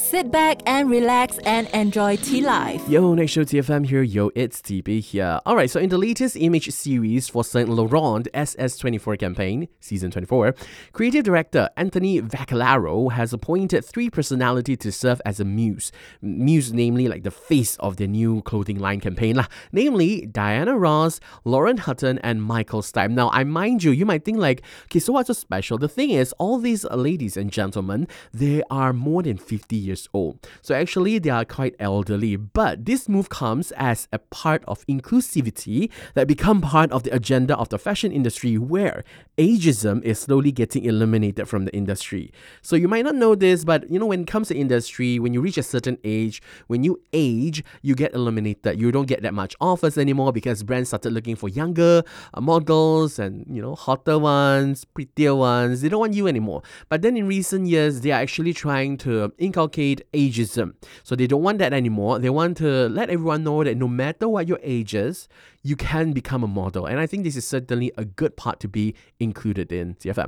Sit back and relax and enjoy tea life. Yo, next show TFM here. Yo, it's TB here. Alright, so in the latest image series for Saint Laurent SS24 campaign, season 24, creative director Anthony Vaccarello has appointed 3 personalities to serve as a muse. Muse, namely like the face of the new clothing line campaign lah. Namely, Diana Ross, Lauren Hutton, and Michael Stipe. Now, I mind you might think like, okay, so what's so special? The thing is, all these ladies and gentlemen, they are more than 50 years old. So actually, they are quite elderly. But this move comes as a part of inclusivity that become part of the agenda of the fashion industry, where ageism is slowly getting eliminated from the industry. So you might not know this, but when it comes to industry, when you reach a certain age, when you age, you get eliminated. You don't get that much offers anymore because brands started looking for younger models and hotter ones, prettier ones. They don't want you anymore. But then in recent years, they are actually trying to inculcate ageism. So they don't want that anymore. They want to let everyone know that no matter what your age is, you can become a model. And I think this is certainly a good part to be included in TFM.